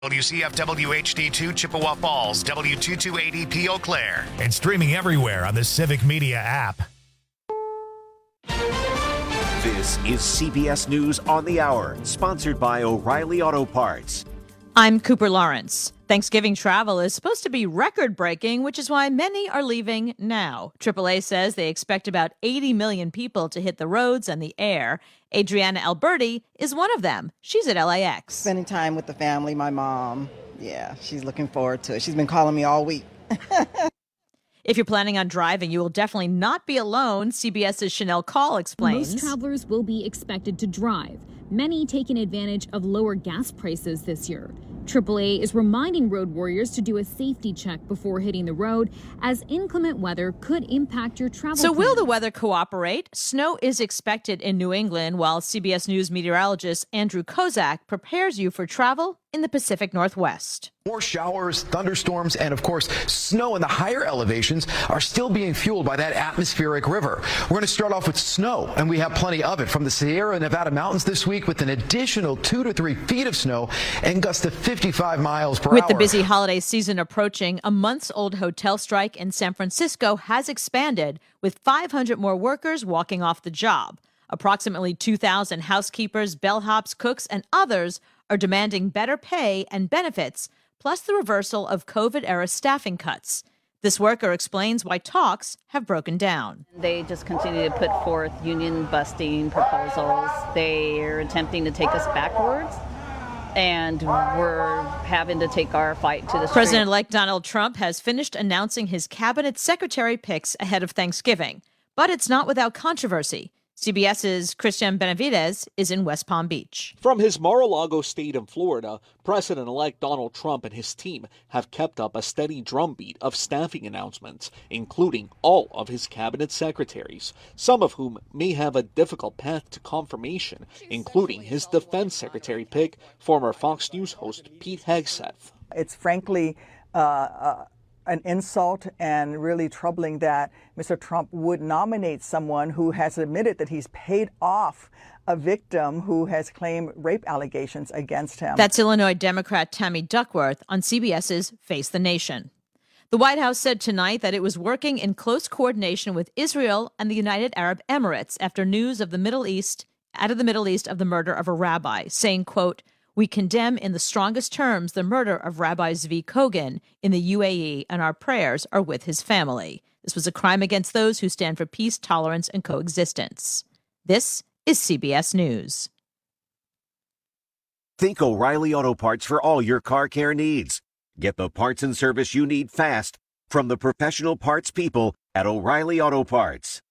WCF WHD2 Chippewa Falls, W2280P Eau Claire. And streaming everywhere on the Civic Media app. This is CBS News on the Hour, sponsored by O'Reilly Auto Parts. I'm Cooper Lawrence. Thanksgiving travel is supposed to be record-breaking, which is why many are leaving now. AAA says they expect about 80 million people to hit the roads and the air. Adriana Alberti is one of them. She's at LAX. Spending time with the family, my mom. Yeah, she's looking forward to it. She's been calling me all week. If you're planning on driving, you will definitely not be alone. CBS's Chanel Call explains. Most travelers will be expected to drive, many taking advantage of lower gas prices this year. AAA is reminding road warriors to do a safety check before hitting the road, as inclement weather could impact your travel So plans. will the weather cooperate? Snow is expected in New England, while CBS News meteorologist Andrew Kozak prepares you for travel in the Pacific Northwest. More showers, thunderstorms, and of course, snow in the higher elevations are still being fueled by that atmospheric river. We're going to start off with snow, and we have plenty of it from the Sierra Nevada mountains this week with an additional 2 to 3 feet of snow and gusts to 55 miles per hour. With the busy holiday season approaching, a months-old hotel strike in San Francisco has expanded, with 500 more workers walking off the job. Approximately 2,000 housekeepers, bellhops, cooks, and others are demanding better pay and benefits, plus the reversal of COVID-era staffing cuts. This worker explains why talks have broken down. They just continue to put forth union-busting proposals. They're attempting to take us backwards, and we're having to take our fight to the street. President-elect Donald Trump has finished announcing his cabinet secretary picks ahead of Thanksgiving, but it's not without controversy. CBS's Christian Benavides is in West Palm Beach. From his Mar-a-Lago state in Florida, President-elect Donald Trump and his team have kept up a steady drumbeat of staffing announcements, including all of his cabinet secretaries, some of whom may have a difficult path to confirmation, including his defense secretary pick, former Fox News host Pete Hegseth. It's frankly an insult and really troubling that Mr. Trump would nominate someone who has admitted that he's paid off a victim who has claimed rape allegations against him. That's Illinois Democrat Tammy Duckworth on CBS's Face the Nation. The White House said tonight that it was working in close coordination with Israel and the United Arab Emirates after news of the Middle East of the murder of a rabbi, saying, quote, "We condemn in the strongest terms the murder of Rabbi Zvi Kogan in the UAE, and our prayers are with his family. This was a crime against those who stand for peace, tolerance, and coexistence." This is CBS News. Think O'Reilly Auto Parts for all your car care needs. Get the parts and service you need fast from the professional parts people at O'Reilly Auto Parts.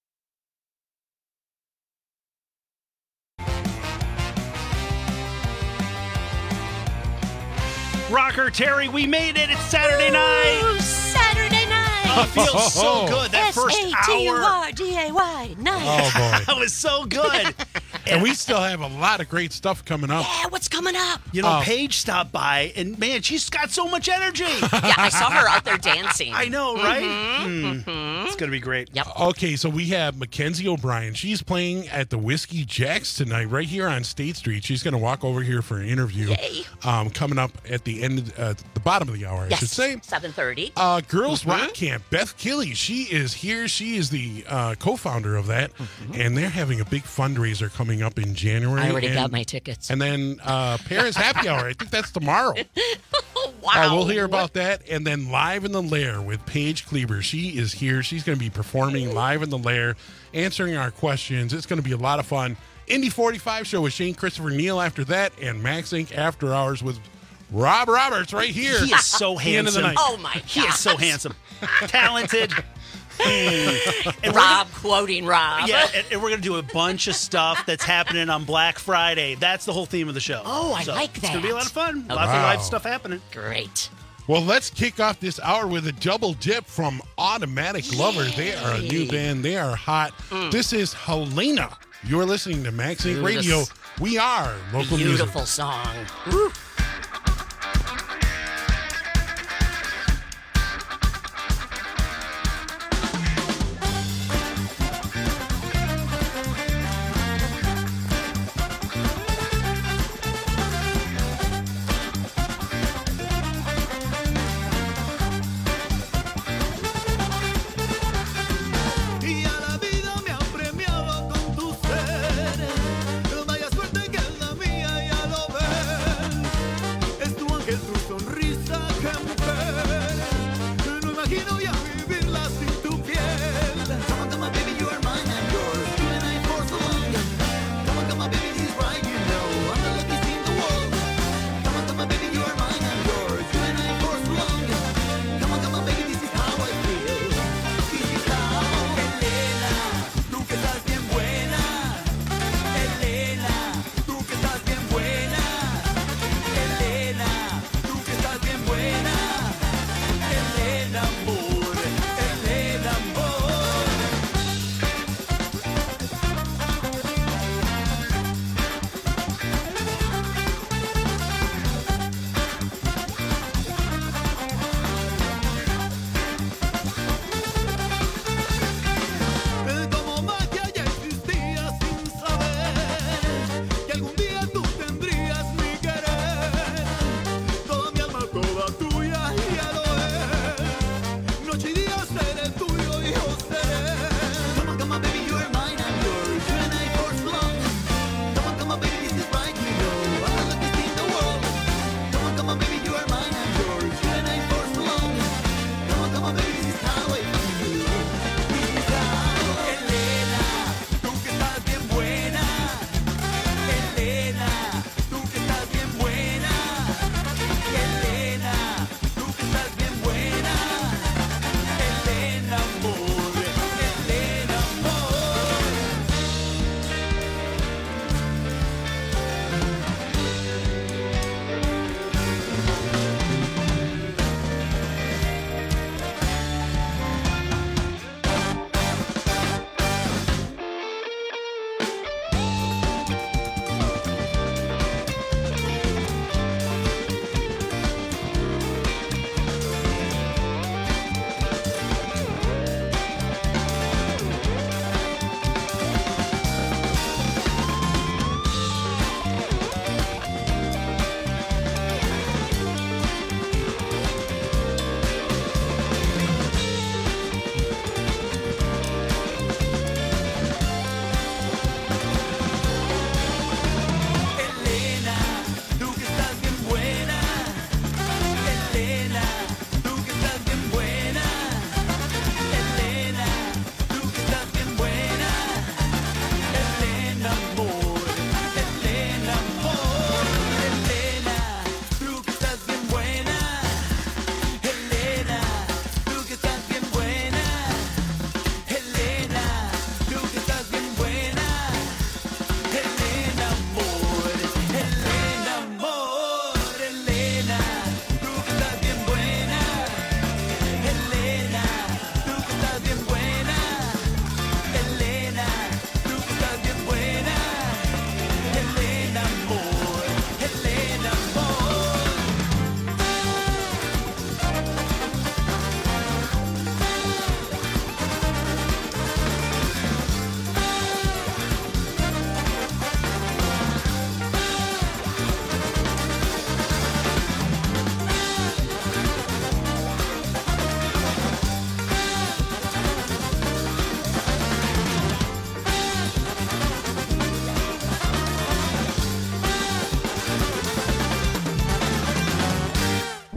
Rocker Terry, we made it. It's Saturday night. Saturday night. It feels so good. That first hour. SATURDAY night. Oh, boy. That was so good. And we still have a lot of great stuff coming up. Yeah, what's coming up? You know, Paige stopped by, and man, she's got so much energy. Yeah, I saw her out there dancing. I know, right? It's going to be great. Yep. Okay, so we have Mackenzie O'Brien. She's playing at the Whiskey Jacks tonight, right here on State Street. She's going to walk over here for an interview. Yay. Coming up at the end, the bottom of the hour, I should say. 7:30. Girls Rock Camp. Beth Killey, she is here. She is the co-founder of that, and they're having a big fundraiser coming up in January. I already got my tickets. And then Paris Happy Hour. I think that's tomorrow. Wow. We'll hear about that. And then Live in the Lair with Paige Kleber. She is here. She's going to be performing live in the Lair, answering our questions. It's going to be a lot of fun. Indy 45 show with Shane Christopher Neal after that, and Max Inc. After Hours with Rob Roberts right here. He is so handsome. Oh, my God. He is so handsome. Talented. And Rob quoting Rob. Yeah, and we're going to do a bunch of stuff that's happening on Black Friday. That's the whole theme of the show. Oh, I like that. It's going to be a lot of fun. Oh, Lots of live stuff happening. Great. Well, let's kick off this hour with a double dip from Automatic Lover. They are a new band. They are hot. This is Helena. You're listening to Max Inc. Radio. We are local music. Beautiful song. Woo.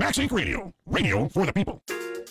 Max Inc. Radio. Radio for the people.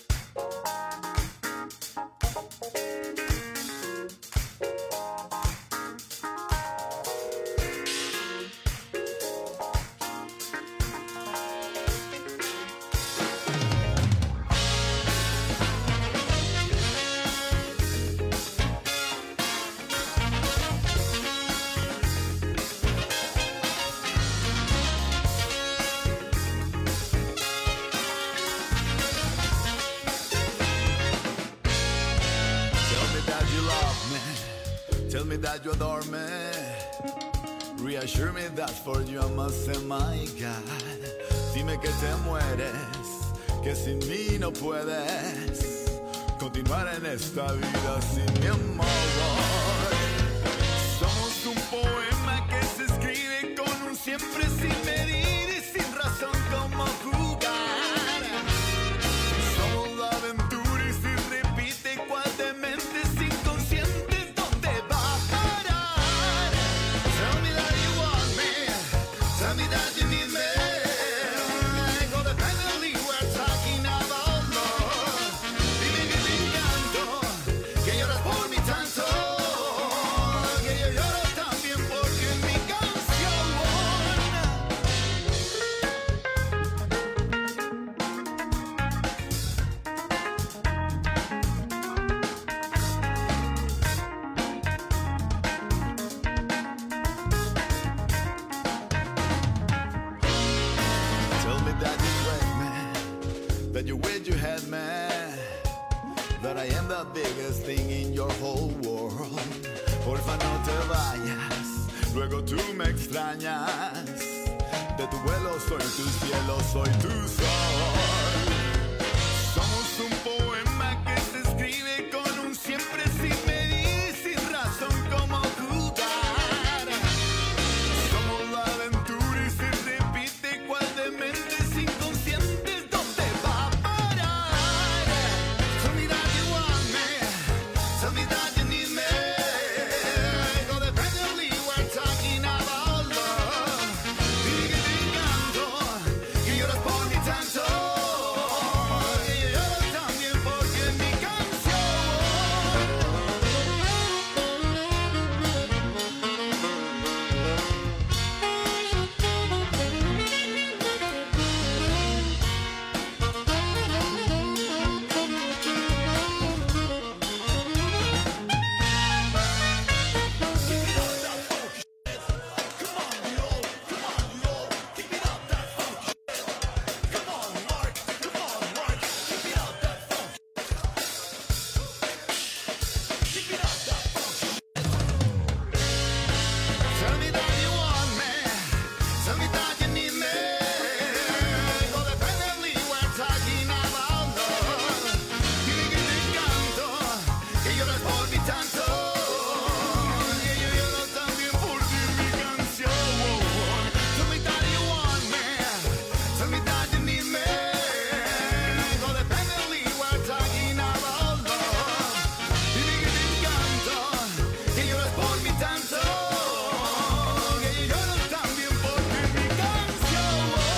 Tell me that you adore me. Reassure me that for you I must say my God. Dime que te mueres, que sin mí no puedes continuar en esta vida sin mi amor. Somos un poema que se escribe con un siempre sin medir y sin razón como jugar. Somos la aventura y si repite cual de mentes inconscientes, ¿dónde va a parar? Tell me that you want me, tell me that you need me. Codependently we're talking about love. Dime que te encanto, que lloras por mí tanto, que yo lloro también porque en mi canción. Tell me that you wed me, that you wish you had me, that I am the biggest thing in your whole world. Porfa no te vayas, luego tú me extrañas. De tu vuelo soy tu cielo, soy tu sol. Somos un poema que se escribe con un siempre sin medir, sin razón como jugar. Somos la aventura y se repite cual de mentes inconscientes, ¿dónde va a parar? Tell me that you want me, tell me that you need me. Codependently we're talking about love. Dime que te encanto, que lloras por mí tanto, que yo lloro también porque en mi canción. Tell me that you want me, tell me that you need me. Codependently we're talking about love. Dime que te encanto, que lloras por mí tanto, que yo lloro también por ti en mi canción. Tell me that you want me, tell me that you need me. Codependently we're talking about love. Dime que te encanto, que lloras por mí tanto, que yo lloro también por ti en mi canción.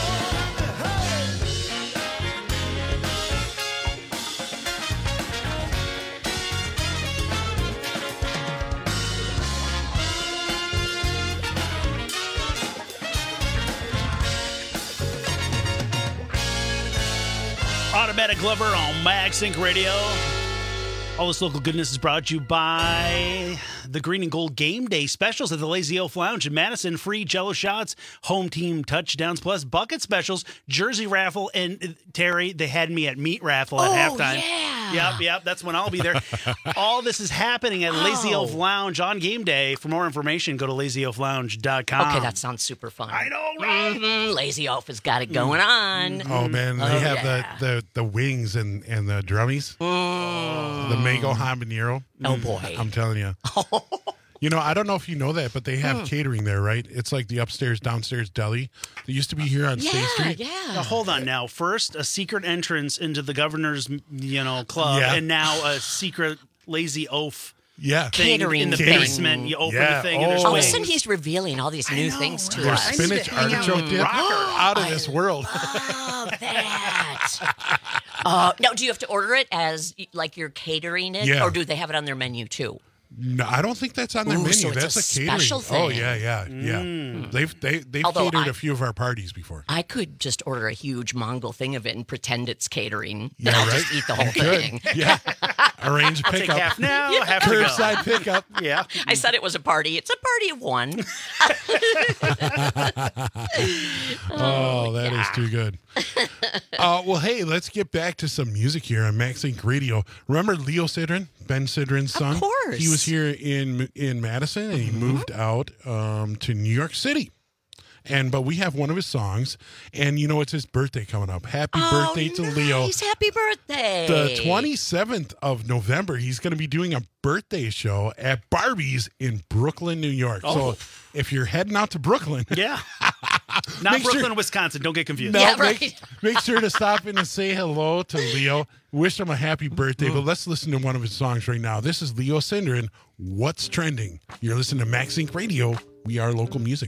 Automatic Lover on Max Inc. Radio. All this local goodness is brought to you by the Green and Gold Game Day specials at the Lazy Elf Lounge in Madison. Free Jello shots, home team touchdowns, plus bucket specials, jersey raffle, and Terry, they had me at meat raffle at halftime. Yep, that's when I'll be there. All this is happening at Lazy Elf Lounge on game day. For more information, go to lazyyelflounge.com. Okay, that sounds super fun. I know, right? Lazy Elf has got it going on. Oh man, they have the wings and the drummies, the mango habanero. Oh boy, I'm telling you. You know, I don't know if you know that, but they have catering there, right? It's like the upstairs, downstairs deli that used to be here on State Street. Now, hold on now. First, a secret entrance into the governor's, club, and now a secret Lazy Oaf thing catering in the thing. basement. You open the thing, and there's all of a wings. sudden he's revealing all these new things to There's us. spinach artichoke dip out of this world. Oh, that. Now, do you have to order it as like you're catering it, Yeah. or do they have it on their menu too? No, I don't think that's on their menu. So it's That's a catering. special Oh thing. yeah. They've Although catered a few of our parties before. I could just order a huge Mongol thing of it and pretend it's catering. Yeah, and I'll right? just eat the whole You could. thing. Yeah. Arrange a I'll take pickup. half now, half to go. Curbside pickup. Yeah. I said it was a party. It's a party of one. Oh, that is too good. Well, hey, let's get back to some music here on Max Inc. Radio. Remember Leo Sidran, Ben Sidran's son? Of course. He was here in Madison, and he moved out to New York City. But we have one of his songs, and you know it's his birthday coming up. Happy birthday to Leo. Happy birthday. The 27th of November, he's going to be doing a birthday show at Barbie's in Brooklyn, New York. Oh. So if you're heading out to Brooklyn, Yeah. Not Make Brooklyn, sure- Wisconsin. Don't get confused. no, Yeah, right. make sure to stop in and say hello to Leo. Wish him a happy birthday. But let's listen to one of his songs right now. This is Leo Sidran, What's Trending? You're listening to Max Inc. Radio. We are local music.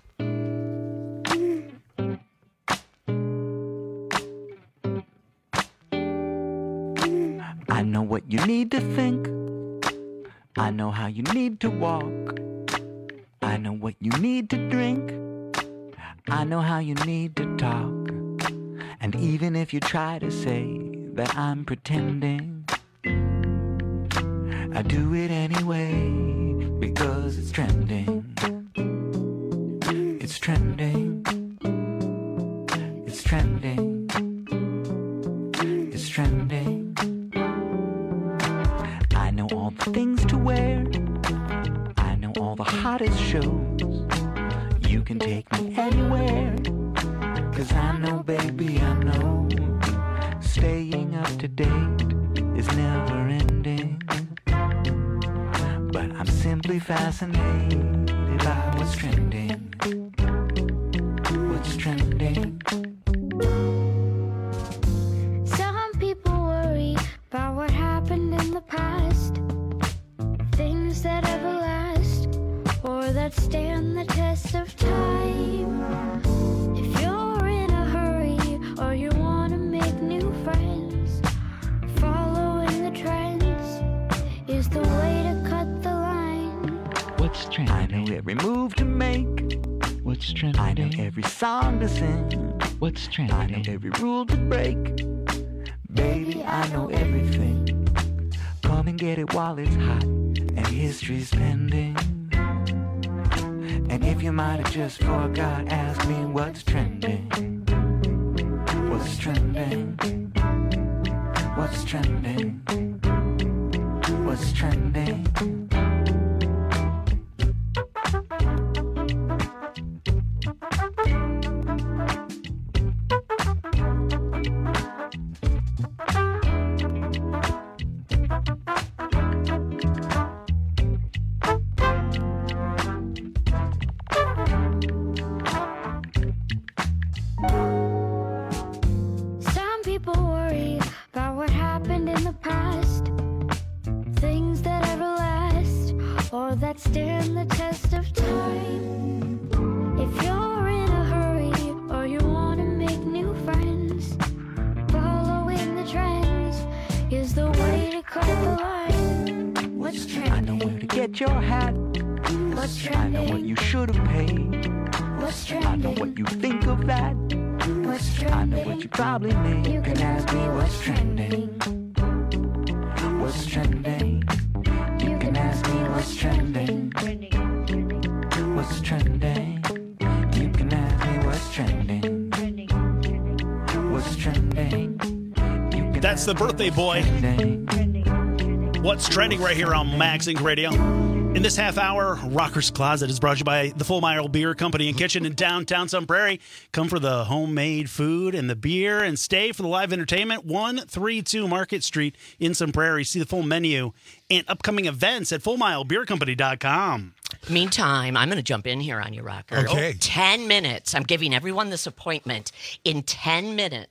I know what you need to think. I know how you need to walk. I know what you need to drink. I know how you need to talk. And even if you try to say that I'm pretending, I do it anyway because it's trending. It's trending. It's trending. It's trending. I know all the things to wear. I know all the hottest shows. You can take me anywhere. 'Cause I know, baby, I know. Staying up to date is never ending. But I'm simply fascinated by what's trending. What's trending? Some people worry about what happened in the past. Things that ever last or that stand the test of time. If you're in a hurry or you want to make new friends, following the trends is the way to cut the line. What's trending? I know every move to make. What's trending? I know every song to sing. What's trending? I know every rule to break. Baby, I know everything. Come and get it while it's hot and history's pending. And if you might have just forgot, ask me what's trending. What's trending? What's trending? What's trending? Some people worry about what happened in the past. Things that ever last or that stand the test of time. If you're in a hurry or you want to make new friends, following the trends is the way to cut the line. What's trending? I know where to get your hat. What's I know what trending? you should have paid. What's I know trending? what you think of that. What's I know what you trending? probably make. You can ask me what's trending. What's trending? You can ask me what's trending. What's trending? You can ask me what's trending. What's trending? You can That's the birthday boy. What's trending right here on Max Inc. Radio. In this half hour, Rocker's Closet is brought to you by the Full Mile Beer Company and Kitchen in downtown Sun Prairie. Come for the homemade food and the beer and stay for the live entertainment. 132 Market Street in Sun Prairie. See the full menu and upcoming events at FullMileBeerCompany.com. Meantime, I'm going to jump in here on you, Rocker. Okay. 10 minutes. I'm giving everyone this appointment. In 10 minutes,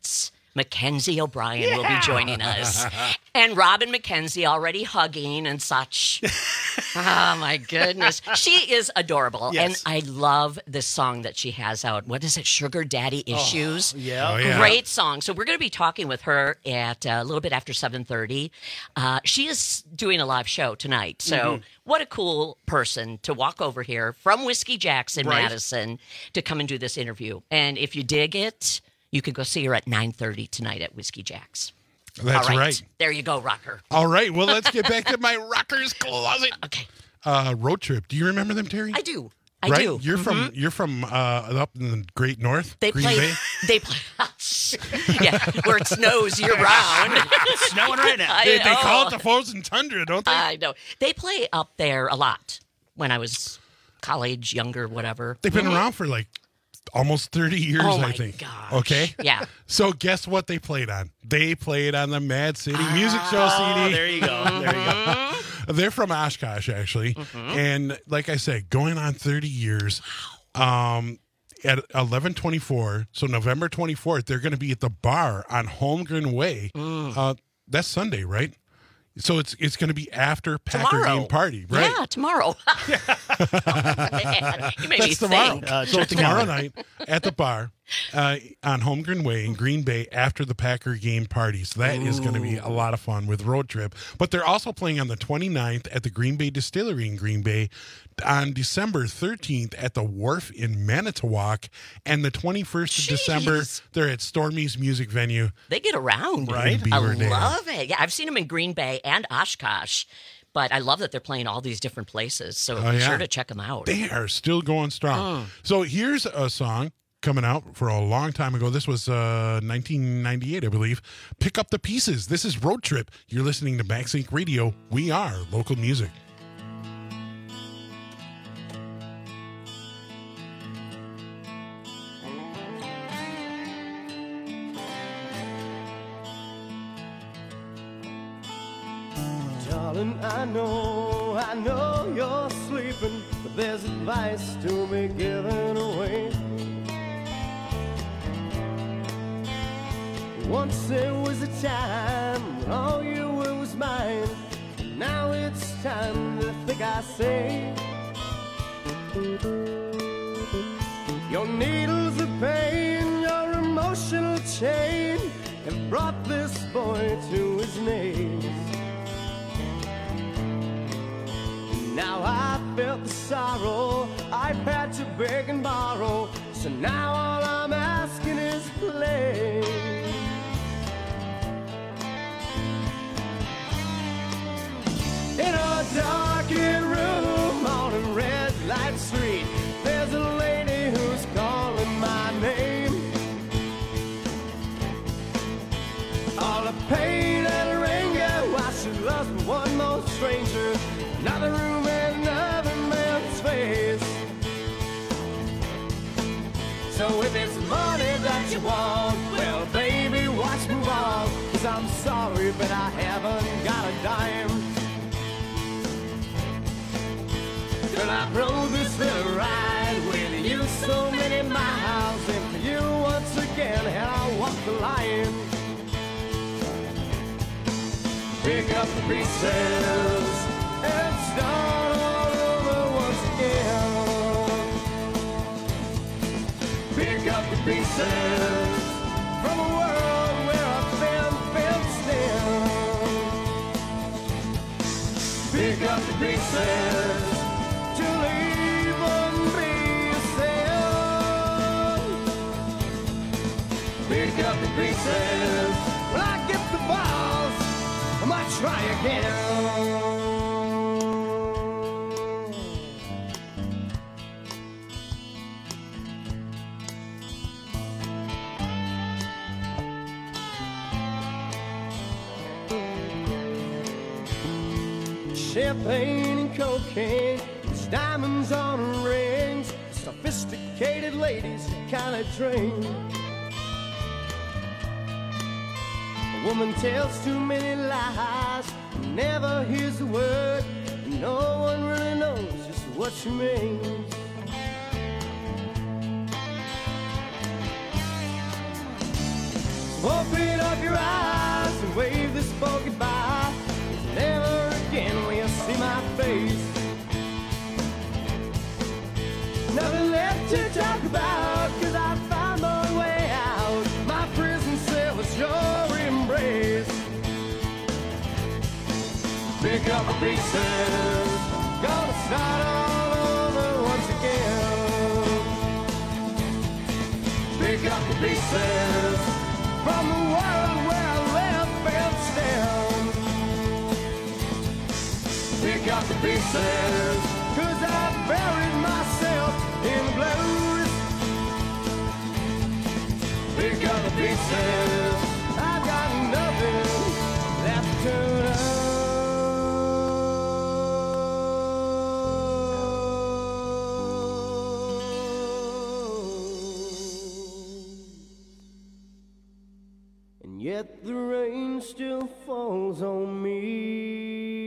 Mackenzie O'Brien will be joining us. And Robin McKenzie already hugging and such. Oh, my goodness. She is adorable. Yes. And I love this song that she has out. What is it? Sugar Daddy Issues? Yeah. Oh, yeah. Great song. So we're going to be talking with her at a little bit after 7:30. She is doing a live show tonight. So what a cool person to walk over here from Whiskey Jack's in Madison to come and do this interview. And if you dig it, you can go see her at 9:30 tonight at Whiskey Jack's. That's All right. There you go, Rocker. All right. Well, let's get back to my Rockers Closet. Okay. Road Trip. Do you remember them, Terry? I do. Right? I do. You're from up in the Great North, Green Bay. They play. Yeah, where it snows year round. It's snowing right now. They call it the frozen tundra, don't they? I know. They play up there a lot when I was college, younger, whatever. They've been around for like almost 30 years, I think. Gosh. Okay? Yeah. So guess what they played on? They played on the Mad City Music Show CD. There you go. There you go. They're from Oshkosh, actually. And like I said, going on 30 years. At 11/24, so November 24th, they're going to be at the bar on Holmgren Way. That's Sunday, right? So it's going to be after Packer game party, right? Yeah, tomorrow. You made me tomorrow. think. So tomorrow night at the bar on Holmgren Way in Green Bay after the Packer game party. So that is going to be a lot of fun with Road Trip. But they're also playing on the 29th at the Green Bay Distillery in Green Bay, on December 13th at the Wharf in Manitowoc, and the 21st of December, they're at Stormy's Music Venue. They get around, right? I love it. Yeah, I've seen them in Green Bay and Oshkosh, but I love that they're playing all these different places, so be sure to check them out. They are still going strong. So here's a song coming out for a long time ago. This was 1998, I believe. Pick Up the Pieces. This is Road Trip. You're listening to MaxInc Radio. We are local music. Darling, I know you're sleeping, but there's advice to be given away. Once there was a time when all you were was mine. Now it's time to think, I say. Your needles of pain, your emotional chain have brought this boy to his knees. Now I felt the sorrow, I've had to beg and borrow, so now all I'm asking is play. In a darkened room on a red light street, there's a lady who's calling my name. All the pain and anger, why she loves me one more stranger. Another room and another man's face. So if it's money that you want, well baby, watch move on. 'Cause I'm sorry, but I haven't got a dime. Girl, I rode this little ride with you so many miles, and for you once again, and I walk the line. Pick up the pieces and start all over once again. Pick up the pieces from a world where I've been fenced in. Pick up the pieces to leave and be yourself. Pick up the pieces. When I get the balls, I might try again. Champagne and cocaine, there's diamonds on rings, sophisticated ladies kind of train. A woman tells too many lies, never hears a word, no one really knows just what she means. Open up your eyes and wave this boat goodbye. 'Cause never again will you see my face. Nothing left to talk about, 'cause I found my way out. My prison cell was your embrace. Pick up the pieces, gonna start all over once again. Pick up the pieces from the world where I left and stand. Pick up the pieces, 'cause I buried myself in the blues. Pick up the pieces, I've got nothing left to lose. And yet the rain still falls on me.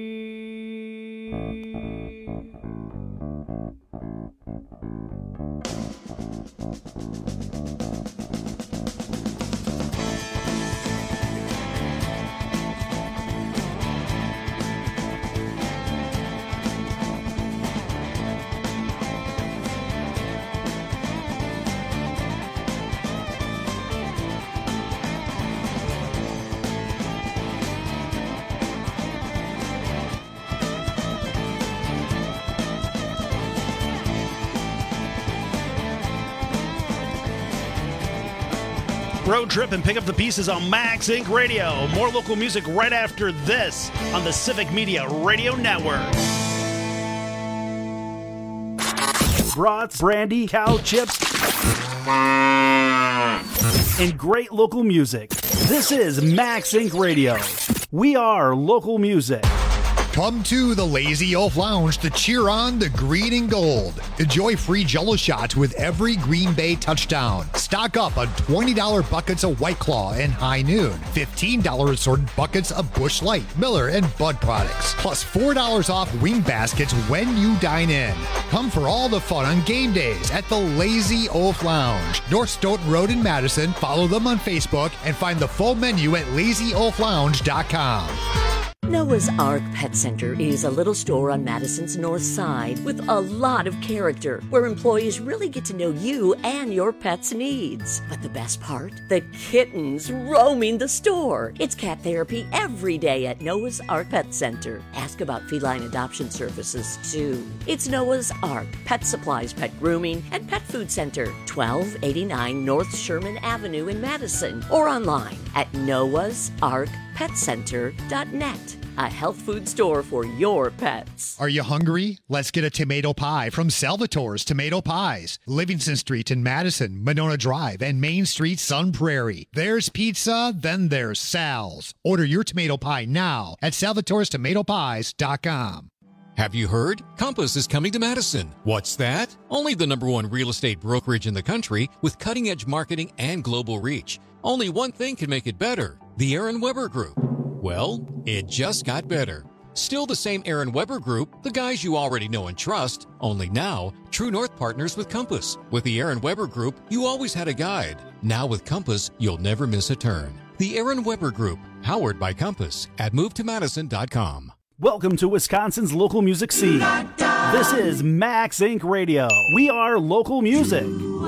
Road Trip and Pick Up the Pieces on Max Inc. Radio. More local music right after this on the Civic Media Radio Network. Brats, brandy, cow chips, and great local music. This is Max Inc. Radio. We are local music. Come to the Lazy Oaf Lounge to cheer on the green and gold. Enjoy free Jell-O shots with every Green Bay touchdown. Stock up on $20 buckets of White Claw and High Noon. $15 assorted buckets of Busch Light, Miller, and Bud products. Plus $4 off wing baskets when you dine in. Come for all the fun on game days at the Lazy Oaf Lounge. North Stoughton Road in Madison. Follow them on Facebook and find the full menu at lazyoaflounge.com. Noah's Ark Pet Center is a little store on Madison's north side with a lot of character, where employees really get to know you and your pet's needs. But the best part? The kittens roaming the store. It's cat therapy every day at Noah's Ark Pet Center. Ask about feline adoption services, too. It's Noah's Ark Pet Supplies, Pet Grooming, and Pet Food Center, 1289 North Sherman Avenue in Madison, or online at noahsarkpetcenter.net. A health food store for your pets. Are you hungry? Let's get a tomato pie from Salvatore's Tomato Pies. Livingston Street in Madison, Monona Drive, and Main Street, Sun Prairie. There's pizza, then there's Sal's. Order your tomato pie now at salvatorestomatopies.com. Have you heard? Compass is coming to Madison. What's that? Only the #1 real estate brokerage in the country with cutting-edge marketing and global reach. Only one thing can make it better: the Aaron Weber Group. Well, it just got better. Still the same Aaron Weber Group, the guys you already know and trust, only now, True North partners with Compass. With the Aaron Weber Group, you always had a guide. Now with Compass, you'll never miss a turn. The Aaron Weber Group, powered by Compass at movetomadison.com. Welcome to Wisconsin's local music scene. This is Max Inc. Radio. We are local music.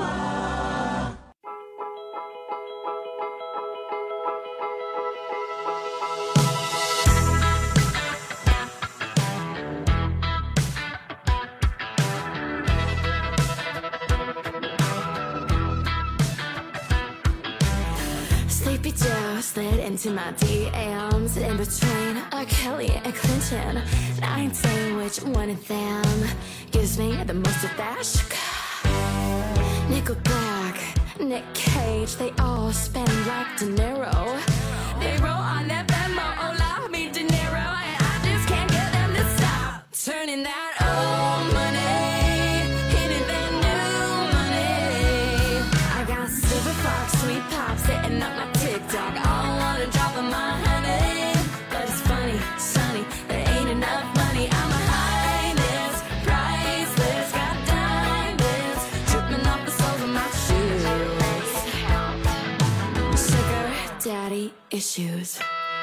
Sleepy Joe slid into my DMs in between Kelly and Clinton. And I ain't saying which one of them gives me the most of that sugar. Nickelback, Nick Cage, they all spend like De Niro. They roll on that Venmo, hola, mi dinero, and I just can't get them to stop turning that old money into that new money. I got Silver Fox, Sweet Pop sitting up my TikTok. I don't wanna drop on my honey, but it's funny, sunny, there ain't enough money. I'm a highness, priceless, got diamonds dripping off the soles of my shoes. Sugar daddy issues.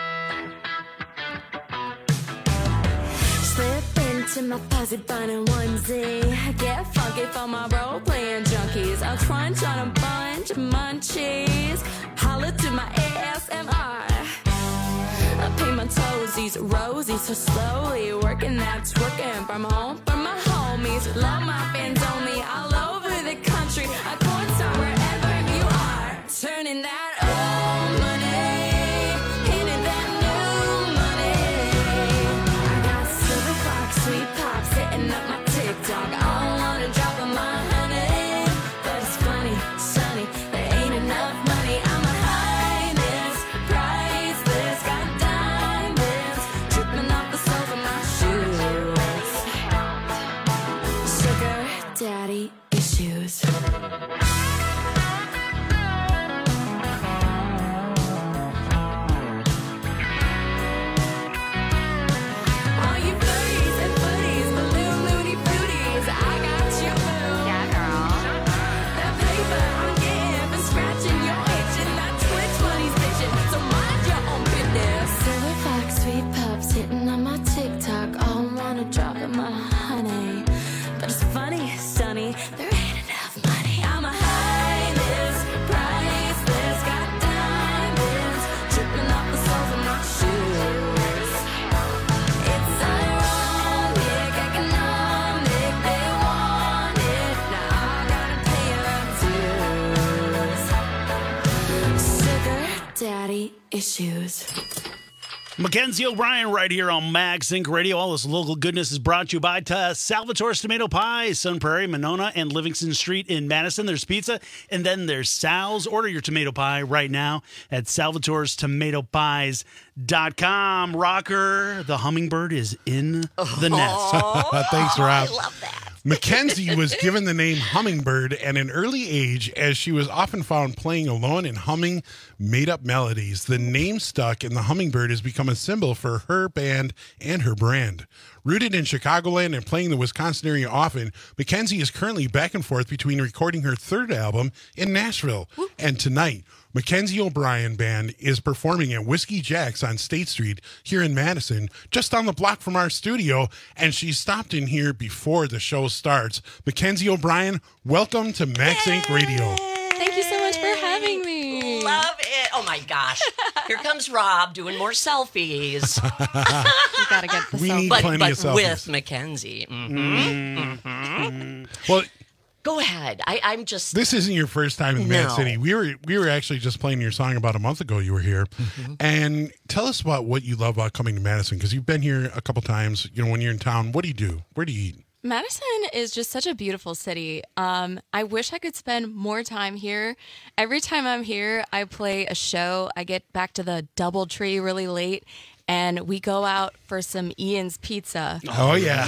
Slip into my fuzzy bunny onesie. Get funky for my role-playing junkies. I'll crunch on a bunch of munchies. Holler to my ASMR. I paint my toesies rosy so slowly. Working that twerking from home for my homies. Love my fans only all over the country. A porn star wherever you are. Turning that old money into that new money. I got silver clocks, sweet pops hitting up my TikTok. I don't wanna drop on my honey, but it's funny, sunny, there ain't enough money. I'm a highness, priceless, got diamonds dripping off the soles of my shoes. Sugar daddy issues. All you furries and footies, balloon loony fruities, I got you, boo. Yeah, girl. That paper I'm getting for scratching your itch, and that Twitch money's bitching, so mind your own business. Silver fox, sweet pups hitting on my TikTok. All wanna drop in my honey, but it's funny, sunny, there ain't enough money. I'm a highness, priceless, got diamonds dripping off the soles of my shoes. It's ironic, economic, they want it. Now I gotta pay their dues. Sugar daddy issues. Mackenzie O'Brien right here on Mag Sync Radio. All this local goodness is brought to you by Salvatore's Tomato Pies, Sun Prairie, Monona, and Livingston Street in Madison. There's pizza, and then there's Sal's. Order your tomato pie right now at salvatorestomatopies.com. Rocker, the hummingbird is in the nest. Thanks, Rob. I love that. Mackenzie was given the name Hummingbird at an early age as she was often found playing alone and humming made-up melodies. The name stuck, and the Hummingbird has become a symbol for her band and her brand. Rooted in Chicagoland and playing the Wisconsin area often, Mackenzie is currently back and forth between recording her third album in Nashville. And tonight, Mackenzie O'Brien Band is performing at Whiskey Jack's on State Street here in Madison, just on the block from our studio, and she stopped in here before the show starts. Mackenzie O'Brien, welcome to Max Inc. Radio. Thank you so much for having me. Love it. Oh my gosh. Here comes Rob doing more selfies. You gotta get the We selfie. need plenty of selfies. With Mackenzie. Well, Go ahead. I'm just. this isn't your first time in Mad City. We were actually just playing your song about a month ago. You were here, and tell us about what you love about coming to Madison, because you've been here a couple times. You know, when you're in town, what do you do? Where do you eat? Madison is just such a beautiful city. I wish I could spend more time here. Every time I'm here, I play a show. I get back to the DoubleTree really late, and we go out for some Ian's Pizza. Oh, yeah.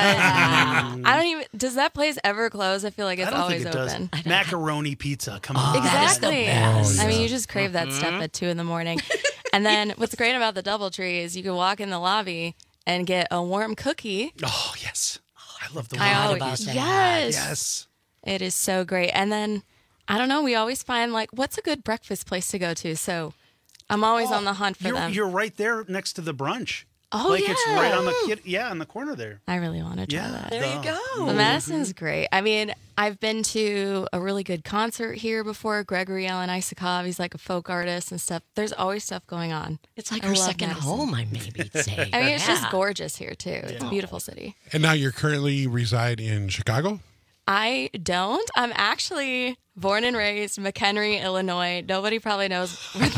Because I don't even. Does that place ever close? I feel like it's I don't always think it open. does. Macaroni pizza. Come on. Exactly. best. I mean, you just crave that stuff at 2 a.m. And then what's great about the DoubleTree is you can walk in the lobby and get a warm cookie. Oh, yes. I love the Yes. Yes. It is so great. And then, I don't know, we always find, like, what's a good breakfast place to go to? So I'm always on the hunt for them. You're right there next to the brunch. Oh, like yeah. it's right on on the corner there. I really want to try that. There you go. But Madison's great. I mean, I've been to a really good concert here before. Gregory Alan Isakov, he's like a folk artist and stuff. There's always stuff going on. It's like I her love second Madison. home, I maybe say. I mean, it's just Yeah. gorgeous here, too. It's a beautiful city. And now you currently reside in Chicago? I don't. I'm actually born and raised McHenry, Illinois. Nobody probably knows where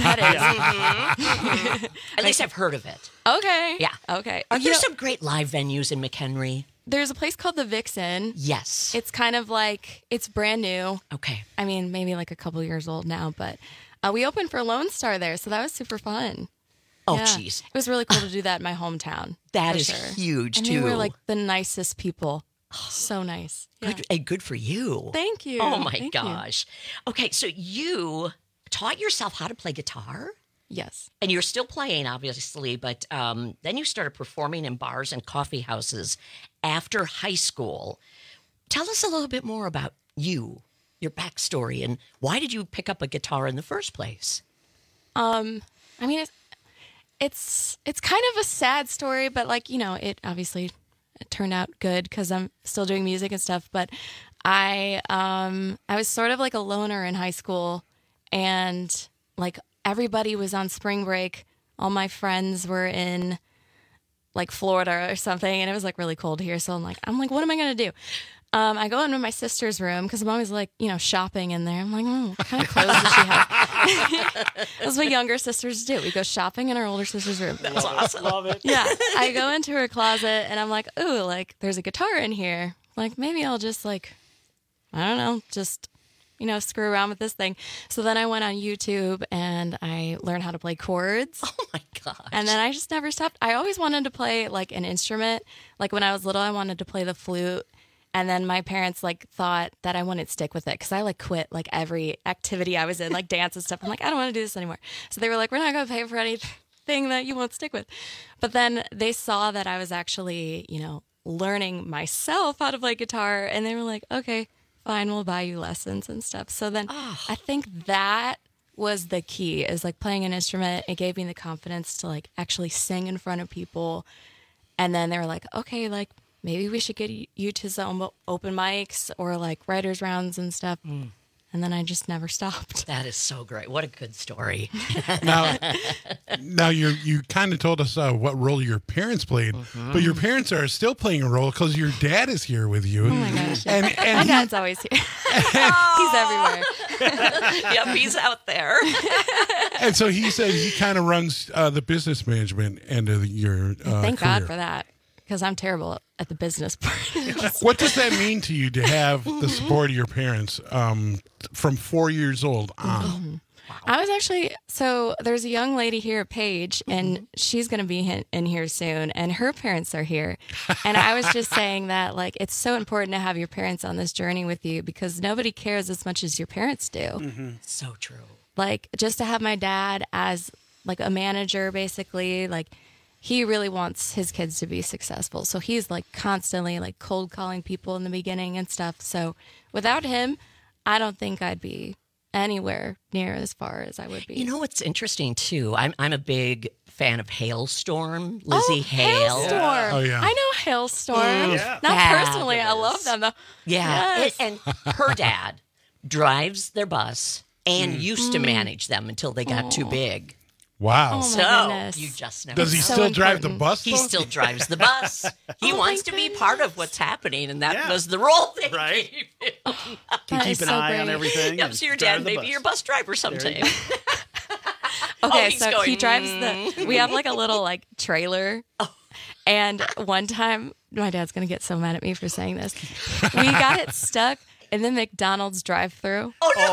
that is. At least I've heard of it. Okay. Yeah. Okay. Are You there know, some great live venues in McHenry? there's a place called the Vixen. Yes. It's kind of like, it's brand new. Okay. I mean, maybe like a couple years old now, but we opened for Lone Star there, so that was super fun. Oh, Yeah. jeez. It was really cool to do that in my hometown. That for is sure. huge, and too. they were like the nicest people. So nice. Yeah. Good, and good for you. Thank you. Oh, my Thank you. gosh. Okay, so you taught yourself how to play guitar? Yes. And you're still playing, obviously, but then you started performing in bars and coffee houses after high school. Tell us a little bit more about you, your backstory, and why did you pick up a guitar in the first place? I mean, it's kind of a sad story, but like, it obviously turned out good because I'm still doing music and stuff. But I was sort of like a loner in high school, and like everybody was on spring break. All my friends were in like Florida or something, and it was like really cold here. So I'm like, what am I gonna do? I go into my sister's room because I'm always like, shopping in there. I'm like, what kind of clothes does she have? That's what younger sisters do. We go shopping in our older sister's room. That's awesome. Love it. Yeah. I go into her closet and I'm like, ooh, like there's a guitar in here. Like maybe I'll just like, I don't know, just, screw around with this thing. So then I went on YouTube and I learned how to play chords. Oh my gosh. And then I just never stopped. I always wanted to play like an instrument. Like when I was little, I wanted to play the flute. And then my parents like thought that I wouldn't stick with it because I like quit like every activity I was in, like dance and stuff. I'm like, I don't want to do this anymore. So they were like, we're not going to pay for anything that you won't stick with. But then they saw that I was actually, learning myself how to play guitar. And they were like, okay, fine, we'll buy you lessons and stuff. So then I think that was the key, is like playing an instrument. It gave me the confidence to like actually sing in front of people. And then they were like, okay, like, maybe we should get you to some open mics or like writers' rounds and stuff. And then I just never stopped. That is so great. What a good story. Now you kind of told us what role your parents played, but your parents are still playing a role because your dad is here with you. Oh my gosh. And my dad's always here. He's everywhere. Yep, he's out there. And so he said he kind of runs the business management end of your Thank career. God for that, because I'm terrible at the business part. What does that mean to you to have the support of your parents from 4 years old on? I was actually, so there's a young lady here, Paige, and she's going to be in here soon, and her parents are here. And I was just saying that, like, it's so important to have your parents on this journey with you because nobody cares as much as your parents do. So true. Like, just to have my dad as, like, a manager, basically, like, he really wants his kids to be successful. So he's like constantly like cold calling people in the beginning and stuff. So without him, I don't think I'd be anywhere near as far as I would be. You know what's interesting too? I'm a big fan of Hailstorm, Lizzie Hale. Hailstorm. Oh, yeah. I know Hailstorm. Yeah. Not personally. I love them though. Yeah. Yes. And her dad drives their bus and used to manage them until they got too big. Wow. Oh, my So goodness. you just never Does he know. So still drive the important. bus? He though? still drives the bus. He Oh, wants my to be part of what's happening, and that Yeah. was the role they Right. gave him. Can That keep is an so eye on great. everything. Yep, and so your drive dad the may bus. be your bus driver someday. Okay, he's so going, he drives the. We have like a little like trailer, and one time my dad's gonna get so mad at me for saying this. We got it stuck in the McDonald's drive-through.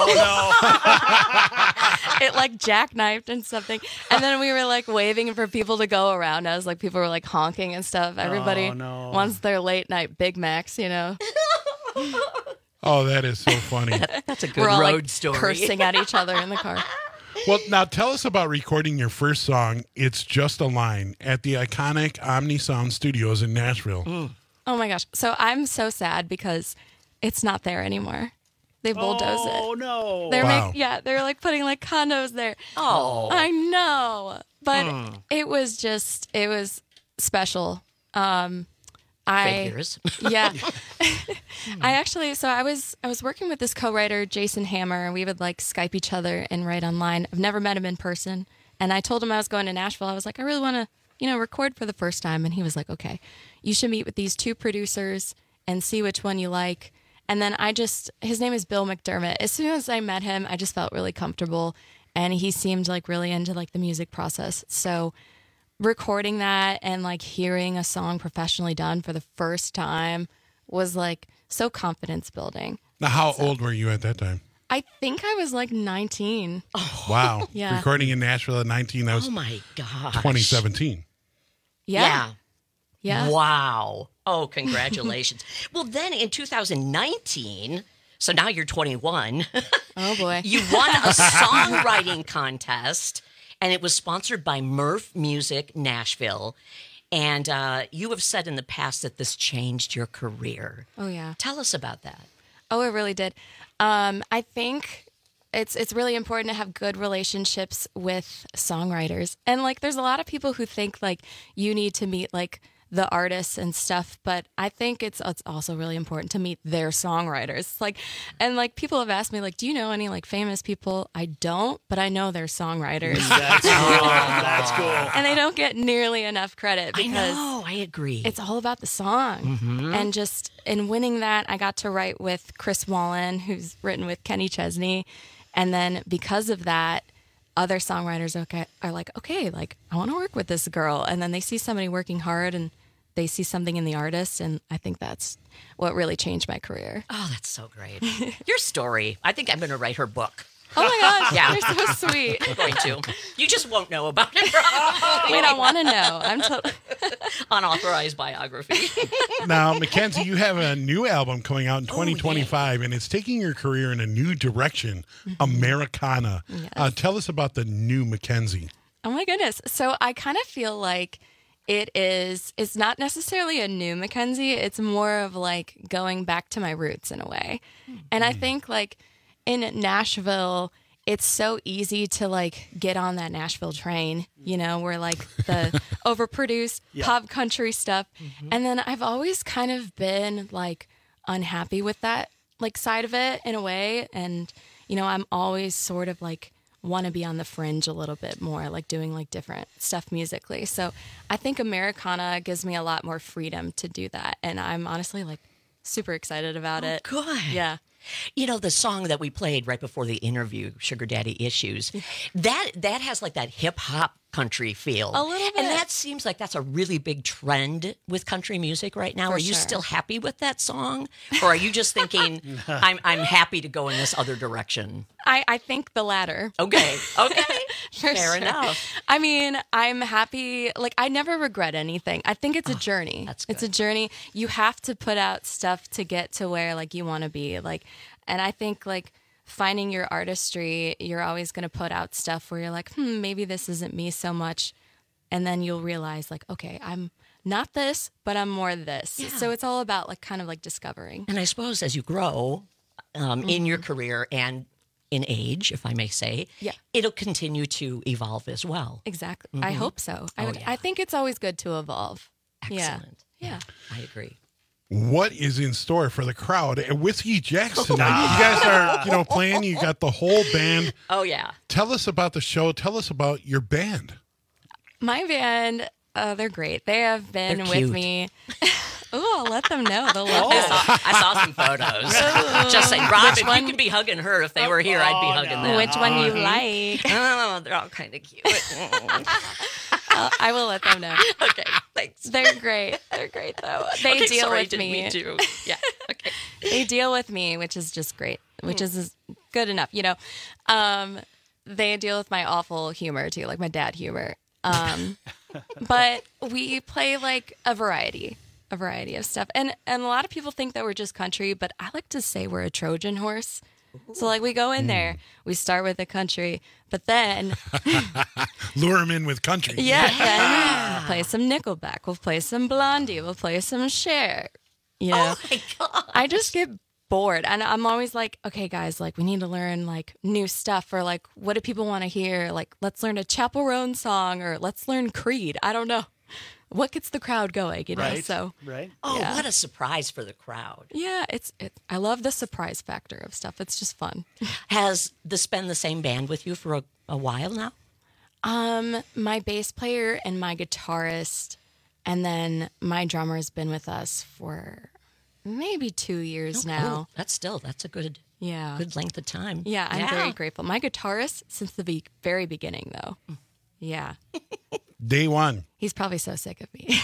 It like jackknifed and something, and then we were like waving for people to go around us. Like people were like honking and stuff. Everybody wants their late night Big Macs, you know. Oh, that is so funny. That's a good We're all road like story. cursing at each other in the car. Well, now tell us about recording your first song, It's Just a Line, at the iconic Omni Sound Studios in Nashville. Oh my gosh! So I'm so sad because it's not there anymore. They bulldozed it. Oh no! They're Wow. they're like putting like condos there. Oh. I know, but it was special. Figures. Yeah. I was working with this co-writer, Jason Hammer, and we would like Skype each other and write online. I've never met him in person. And I told him I was going to Nashville. I was like, I really want to, record for the first time. And he was like, okay, you should meet with these two producers and see which one you like. And then his name is Bill McDermott. As soon as I met him, I just felt really comfortable. And he seemed like really into like the music process. So recording that and like hearing a song professionally done for the first time was like so confidence building. Now, how old were you at that time? I think I was like 19. Wow. Yeah. Recording in Nashville at 19, that was Oh my gosh. 2017. Yeah. Yeah. Wow. Oh, congratulations. Well, then in 2019, so now you're 21, Oh boy. you won a songwriting contest, and it was sponsored by Murph Music Nashville. And you have said in the past that this changed your career. Oh yeah. Tell us about that. Oh, it really did. I think it's really important to have good relationships with songwriters. And like there's a lot of people who think like you need to meet like the artists and stuff, but I think it's also really important to meet their songwriters. Like, and like people have asked me like, do you know any like famous people? I don't, but I know their songwriters. That's cool. That's cool. And they don't get nearly enough credit because I agree. It's all about the song. And just in winning that, I got to write with Chris Wallen, who's written with Kenny Chesney. And then because of that, other songwriters are like, okay, like I want to work with this girl. And then they see somebody working hard and they see something in the artist. And I think that's what really changed my career. Oh, that's so great. Your story. I think I'm going to write her book. Oh my gosh, Yeah. you're so sweet. I'm going to. You just won't know about it. Probably. Wait, I want to know. I'm totally unauthorized biography. Now, Mackenzie, you have a new album coming out in 2025, and it's taking your career in a new direction, Americana. Yes. Tell us about the new Mackenzie. Oh my goodness. So I kind of feel like it's not necessarily a new Mackenzie. It's more of like going back to my roots in a way. And I think like in Nashville, it's so easy to like get on that Nashville train, you know, where like the overproduced pop country stuff. And then I've always kind of been like unhappy with that like side of it in a way. And, you know, I'm always sort of like want to be on the fringe a little bit more, like doing like different stuff musically. So I think Americana gives me a lot more freedom to do that. And I'm honestly like super excited about it. Good. Yeah. You know, the song that we played right before the interview, Sugar Daddy Issues, that has like that hip hop country feel. A little bit. And that seems like that's a really big trend with country music right now. For Are you sure. still happy with that song? Or are you just thinking, I'm happy to go in this other direction? I think the latter. Okay. Okay. Fair Fair enough. I mean, I'm happy. Like, I never regret anything. I think it's a journey. That's good. It's a journey. You have to put out stuff to get to where, like, you want to be. Like, and I think, like, finding your artistry, you're always going to put out stuff where you're like, maybe this isn't me so much. And then you'll realize, like, okay, I'm not this, but I'm more this. Yeah. So it's all about, like, kind of like discovering. And I suppose as you grow in your career and in age, if I may say, it'll continue to evolve as well. Exactly. I hope so. Oh, I think it's always good to evolve. Excellent. Yeah. I agree. What is in store for the crowd at Whiskey Jack's tonight? You guys are, playing. You got the whole band. Oh, yeah. Tell us about the show. Tell us about your band. My band, they're great. They have been They're with cute. me. Ooh, I'll let them know. They'll love it. I saw some photos. Just saying, Rob, if you could be hugging her if they were here, I'd be hugging them. Which one you like? Oh, they're all kind of cute. I will let them know. Okay, thanks. They're great. They're great, though. They Okay, deal sorry, with didn't me. mean to. Yeah, okay. They deal with me, which is just great, which is good enough, They deal with my awful humor, too, like my dad humor. But we play, like, a variety of stuff. And a lot of people think that we're just country, but I like to say we're a Trojan horse. So, like, we go in there, we start with the country, but then... Lure them in with country. then we'll play some Nickelback, we'll play some Blondie, we'll play some Cher, Oh, my God. I just get bored. And I'm always like, okay, guys, like, we need to learn, like, new stuff, or, like, what do people want to hear? Like, let's learn a Chappell Roan song, or let's learn Creed. I don't know. What gets the crowd going, Right. So, Right. Oh, Yeah. what a surprise for the crowd. yeah, I love the surprise factor of stuff. It's just fun. Has this been the same band with you for a while now? My bass player and my guitarist, and then my drummer has been with us for maybe 2 years now. That's a good good length of time. Yeah, I'm very grateful. My guitarist since the very beginning, though. Yeah. Day one. He's probably so sick of me.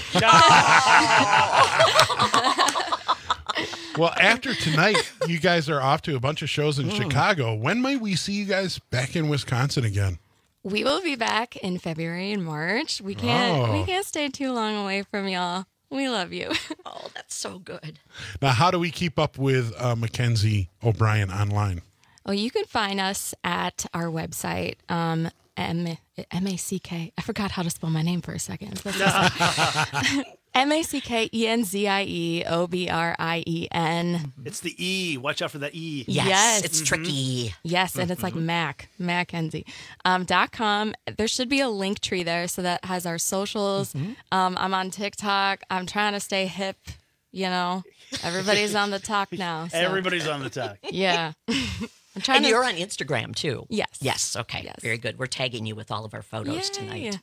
Well, after tonight, you guys are off to a bunch of shows in Chicago. When might we see you guys back in Wisconsin again? We will be back in February and March. We can't stay too long away from y'all. We love you. Oh, that's so good. Now, how do we keep up with Mackenzie O'Brien online? Well, you can find us at our website, MACK. I forgot how to spell my name for a second. MackenzieObrien. It's the E. Watch out for that E. Yes. It's tricky. Yes, and it's like Mackenzie. .com. There should be a link tree there, so that has our socials. I'm on TikTok. I'm trying to stay hip. You know, everybody's on the talk now. So. Everybody's on the talk. Yeah. And you're on Instagram, too. Yes. Yes, okay. Yes. Very good. We're tagging you with all of our photos tonight.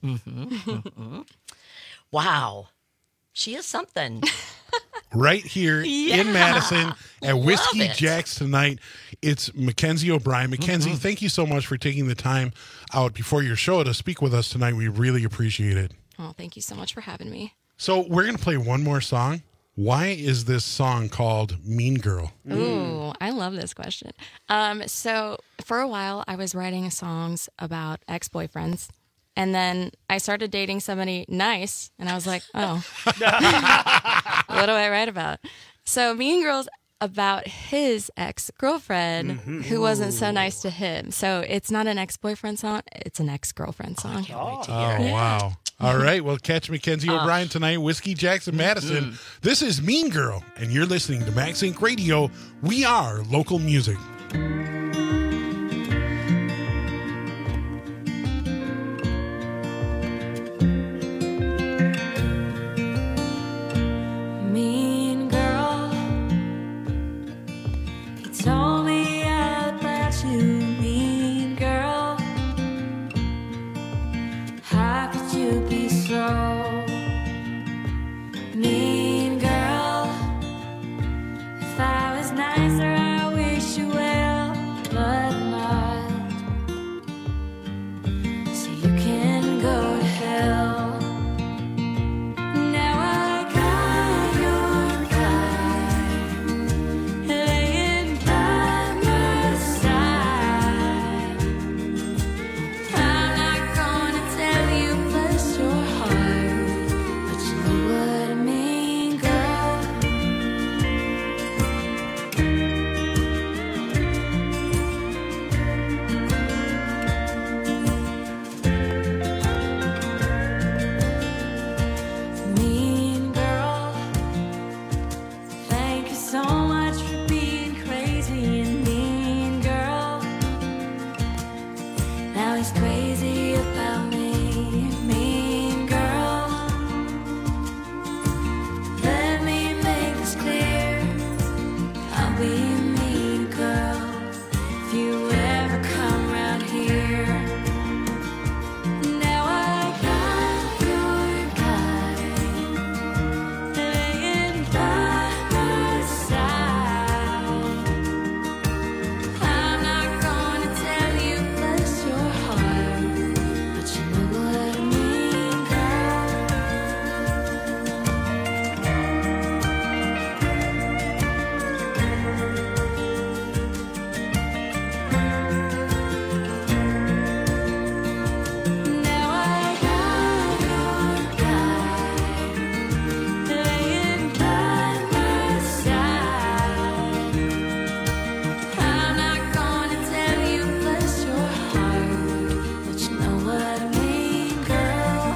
Wow. She is something. Right here in Madison at Whiskey Jack's tonight. It's Mackenzie O'Brien. Mackenzie, thank you so much for taking the time out before your show to speak with us tonight. We really appreciate it. Oh, thank you so much for having me. So we're going to play one more song. Why is this song called Mean Girl? Ooh, I love this question. So for a while, I was writing songs about ex-boyfriends. And then I started dating somebody nice. And I was like, oh, what do I write about? So Mean Girl's about his ex-girlfriend who wasn't so nice to him. So it's not an ex-boyfriend song. It's an ex-girlfriend song. Wow. All right. Well, catch Mackenzie O'Brien tonight, Whiskey Jackson, Madison. This is Mean Girl, and you're listening to Max Inc. Radio. We are local music. Mean girl, you told me about you, mean girl. How could you be so mean, girl? If I was nicer, I wish you well, but I'm not. So you can go to hell. Now I got your guy laying by my side. I'm not gonna tell you bless your heart, but you know what I mean, girl. Mean girl, thank you so much for being crazy and mean, girl. Now he's crazy about me, mean girl. Let me make this clear, I'll be a mean girl if you ever come round here. Now I got your guy laying by my side. I'm not gonna tell you bless your heart, but you know what I mean, girl. Now I got your guy laying by my side. I'm not gonna tell you bless your heart, but you know what I mean, girl.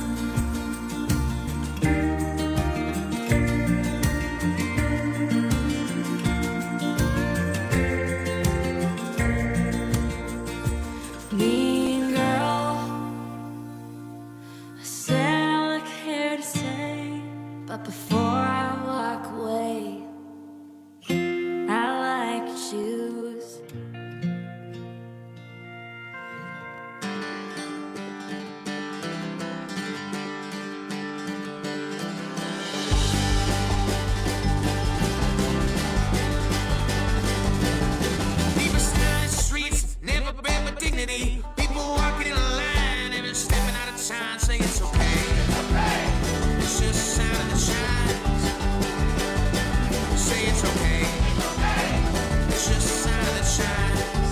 Mean girl, I said all I care to say, but before I walk away, I like your shoes. People standing in the streets, never been with dignity. People walking in a line, even stepping out of time, saying it's okay. It's just a sign of the chimes. Say it's okay. It's just a sign of the chimes.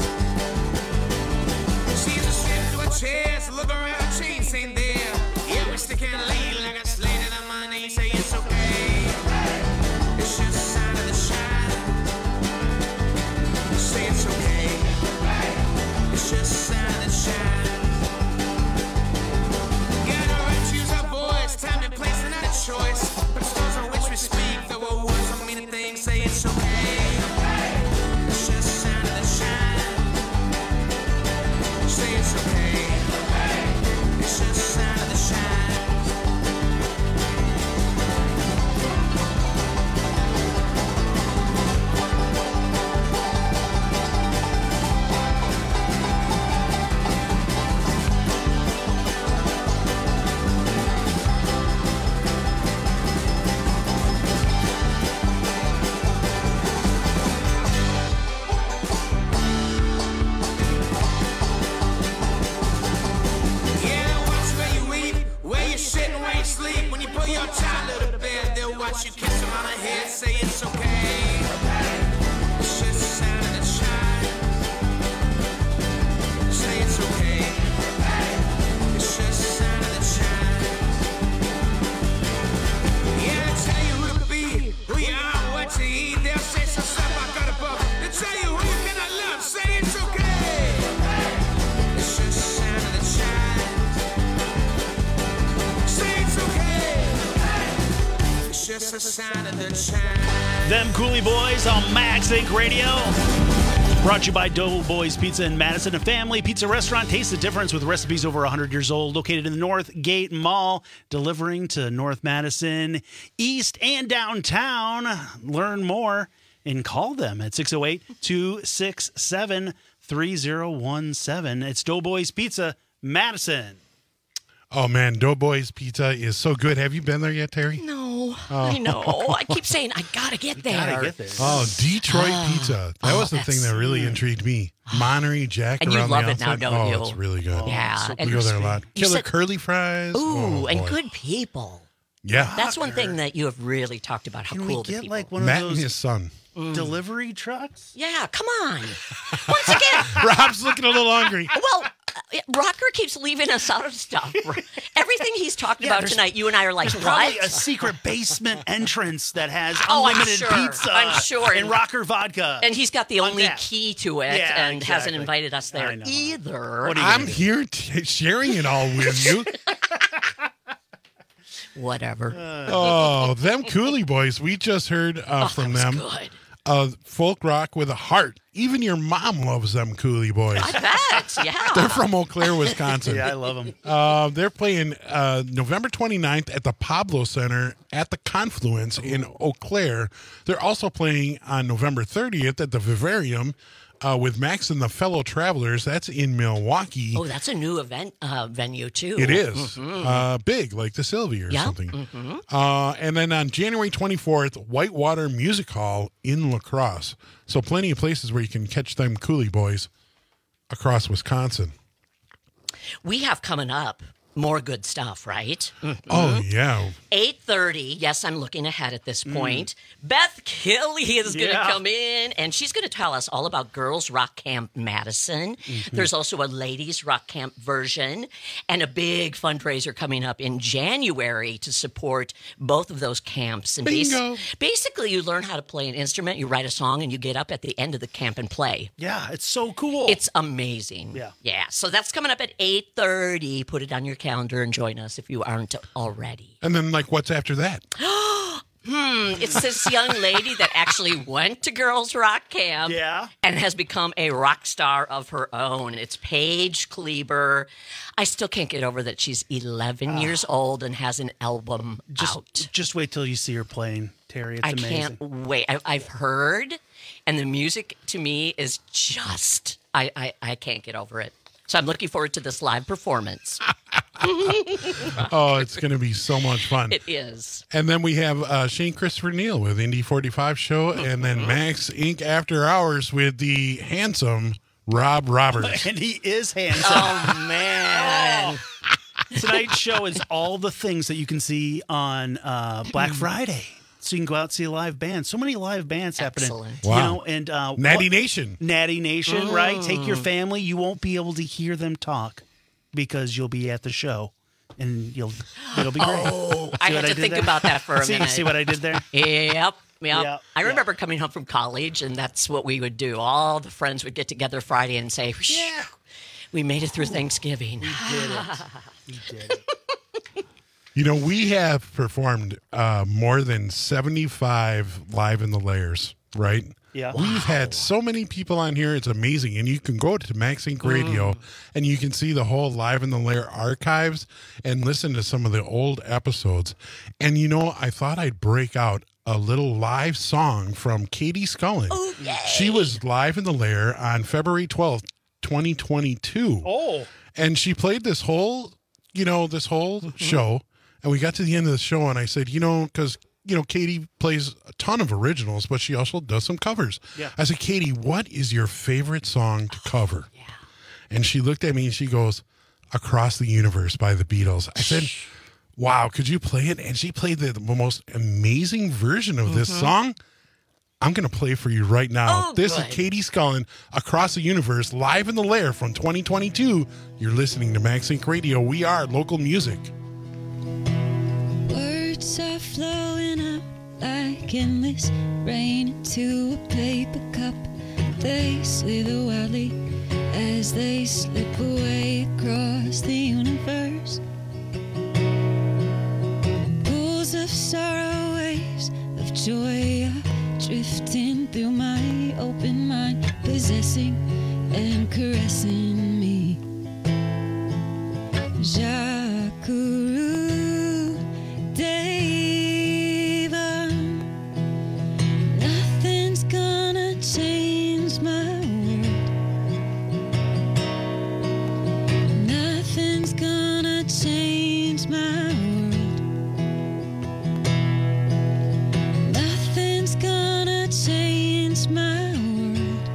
She's a strip to a chest, look around, chains ain't there. Yeah, we stick and lean like a slate in the money. Say it's okay. It's just a sign of the chimes. Say it's okay. It's just a sign that shines. Got a red your child a little bit, they'll watch you kiss them on the head, say it's okay. It's just the sound of the child. Say it's okay. It's just the sound of the child. Yeah, they tell you who to be, who you are, what to eat. They'll say some stuff I got above. They tell you who you cannot love, say it's okay. It's just the sound of the child. Say it's okay. It's just the sound of the child. Them Cooley Boys on Max Inc. Radio. Brought to you by Doughboys Pizza in Madison, a family pizza restaurant. Taste the difference with recipes over 100 years old. Located in the North Gate Mall, delivering to North Madison, East, and downtown. Learn more and call them at 608-267-3017. It's Doughboys Pizza, Madison. Oh, man, Doughboys Pizza is so good. Have you been there yet, Terry? No, Oh. I know. I keep saying I gotta get there. Oh, Detroit Pizza. That was the thing that really intrigued me. Monterey Jack And you around love the it now, outside. don't you? It's really good. Yeah, we go there a lot. You Killer said- curly fries. Ooh, Oh, and boy. good people. Yeah. That's one thing that you have really talked about. How Can cool we the get people. like one of Matt those and his son. delivery trucks? Yeah, come on. Once again, Rob's looking a little hungry. well, Rocker keeps leaving us out of stuff. Everything he's talking about there's- tonight, you and I are like, There's what? probably a secret basement entrance that has Oh, I'm unlimited sure. pizza I'm sure. and rocker vodka. And he's got the only that. key to it Yeah, and hasn't exactly. invited us there I know. either. I'm here sharing it all with you. Whatever. Oh, them Cooley Boys. We just heard from them. Good. Folk rock with a heart. Even your mom loves them Cooley Boys. I bet. Yeah. They're from Eau Claire, Wisconsin. Yeah, I love them. They're playing November 29th at the Pablo Center at the Confluence in Eau Claire. They're also playing on November 30th at the Vivarium with Max and the Fellow Travelers. That's in Milwaukee. Oh, that's a new event venue, too. It is. Mhm. Big, like the Sylvia or Yeah. something. Mhm. And then on January 24th, Whitewater Music Hall in La Crosse. So plenty of places where you can catch them Cooley Boys across Wisconsin. We have coming up more good stuff, right? Oh, yeah. 8:30. Yes, I'm looking ahead at this point. Beth Kelly is going to Yeah. come in, and she's going to tell us all about Girls Rock Camp Madison. There's also a Ladies Rock Camp version, and a big fundraiser coming up in January to support both of those camps. And Bingo. basically, you learn how to play an instrument, you write a song, and you get up at the end of the camp and play. Yeah, it's so cool. It's amazing. Yeah. Yeah. So that's coming up at 8:30. Put it on your calendar and join us if you aren't already. And then, like, what's after that? It's this young lady that actually went to Girls Rock Camp and has become a rock star of her own. It's Paige Kleber. I still can't get over that she's 11 years old and has an album out. Just wait till you see her playing, Terry. It's I amazing. can't wait. I've heard, and the music to me is just, I can't get over it. So I'm looking forward to this live performance. Oh, it's going to be so much fun. It is. And then we have Shane Christopher Neal with Indy 45 Show, and then Max Inc. After Hours with the handsome Rob Roberts. And he is handsome. Oh, man. Tonight's show is all the things that you can see on Black Friday. So you can go out and see a live band. So many live bands happening. Excellent. Wow. You know, and Natty Nation. Natty Nation, right? Take your family. You won't be able to hear them talk because you'll be at the show, and it'll be great. Oh, See I what had to did think there? about that for a minute. See what I did there? Yep. Yeah, I remember coming home from college, and that's what we would do. All the friends would get together Friday and say, "Yeah, we made it through Thanksgiving." We did it. We did it. You know, we have performed more than 75 Live in the Layers, right? Yeah. We've had so many people on here. It's amazing. And you can go to Max Inc. Radio and you can see the whole Live in the Lair archives and listen to some of the old episodes. And, you know, I thought I'd break out a little live song from Katie Scullin. Oh, yay. She was live in the Lair on February 12th, 2022. Oh. And she played this whole show. And we got to the end of the show, and I said, because, Katie plays a ton of originals, but she also does some covers. Yeah. I said, Katie, what is your favorite song to cover? And she looked at me, and she goes, Across the Universe by the Beatles. I said, Wow, could you play it? And she played the most amazing version of this song. I'm going to play for you right now. This is Katie Scullin, Across the Universe, live in the Lair from 2022. You're listening to MagSync Radio. We are local music. Words are flowing out like endless rain into a paper cup. They slither wildly as they slip away across the universe. Pools of sorrow, waves of joy are drifting through my open mind, possessing and caressing me. Jacuru Deva, nothing's gonna change my world. Nothing's gonna change my world. Nothing's gonna change my world.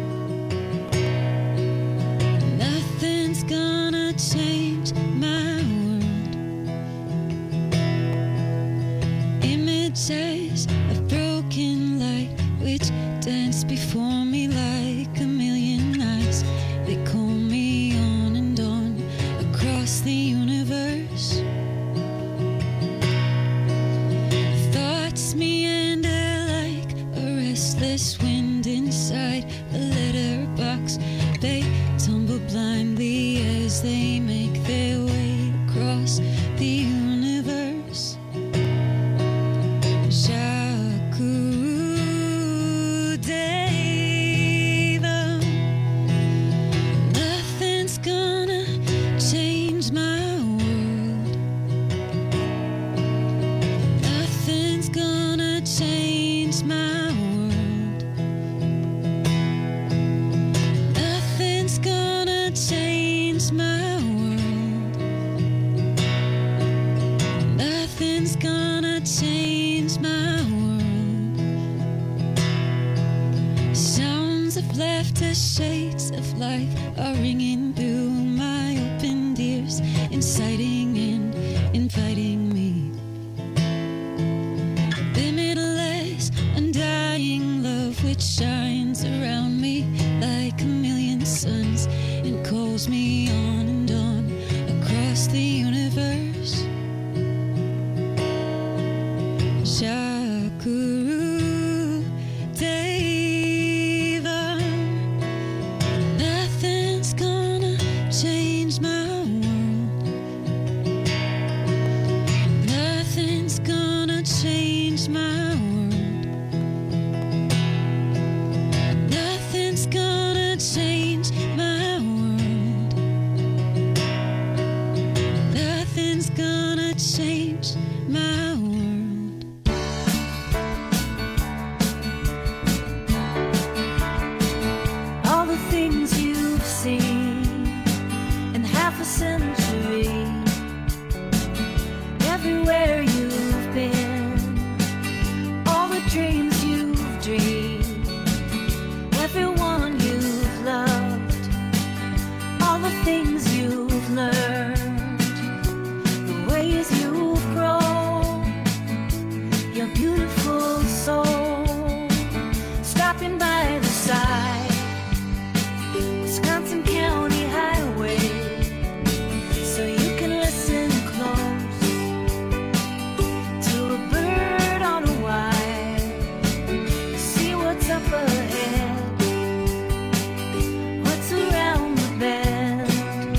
Nothing's gonna change my world. Images of broken light which dance before me like a million eyes. They call me on and on across the universe. Thoughts meander like a restless wind inside a letterbox. They tumble blindly as they make their way across the universe. Jacuru Deva, nothing's gonna change my world. Nothing's gonna change my world. Nothing's gonna change my world. Nothing's gonna change my world. Sounds of laughter, shades of life are ringing through my opened ears, inciting and inviting me. Limitless, undying love which shines around me like a million suns and calls me on and on across the universe. Jacuru Deva, nothing's gonna change my world. Nothing's gonna change my world. Nothing's gonna change my world. Nothing's gonna change my world. All the things you've seen in half a century, everywhere you've been, all the dreams you've dreamed, everyone you've loved, all the things you've learned, the ways you've grown, your beautiful soul, stopping by the side Wisconsin County Highway, so you can listen close to a bird on a wire, see what's up ahead, what's around the bend,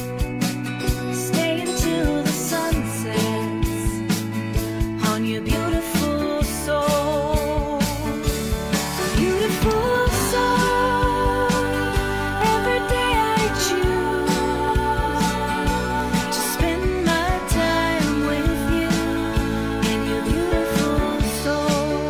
stay until the sun sets on your beautiful soul, beautiful soul. Every day I choose to spend my time with you and your beautiful soul.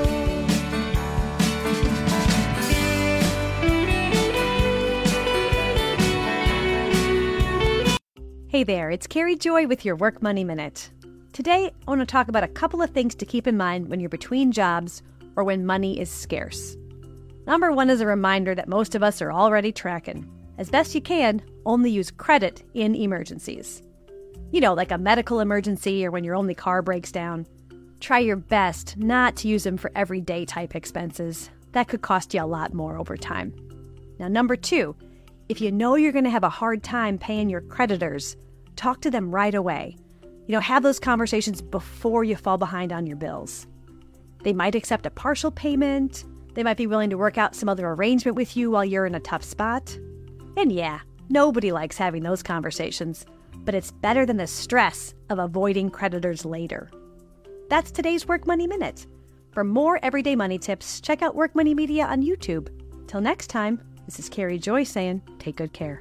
Hey there, it's Carrie Joy with your Work Money Minute. Today, I want to talk about a couple of things to keep in mind when you're between jobs or when money is scarce. Number one is a reminder that most of us are already tracking. As best you can, only use credit in emergencies. You know, like a medical emergency or when your only car breaks down. Try your best not to use them for everyday type expenses. That could cost you a lot more over time. Now, number 2, if you know you're going to have a hard time paying your creditors, talk to them right away. You know, have those conversations before you fall behind on your bills. They might accept a partial payment. They might be willing to work out some other arrangement with you while you're in a tough spot. And yeah, nobody likes having those conversations, but it's better than the stress of avoiding creditors later. That's today's Work Money Minute. For more everyday money tips, check out Work Money Media on YouTube. Till next time, this is Carrie Joy saying, take good care.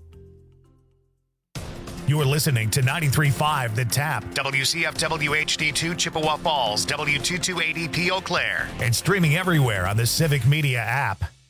You're listening to 93.5 The Tap, WCFW HD2 Chippewa Falls, W228EP Eau Claire, and streaming everywhere on the Civic Media app.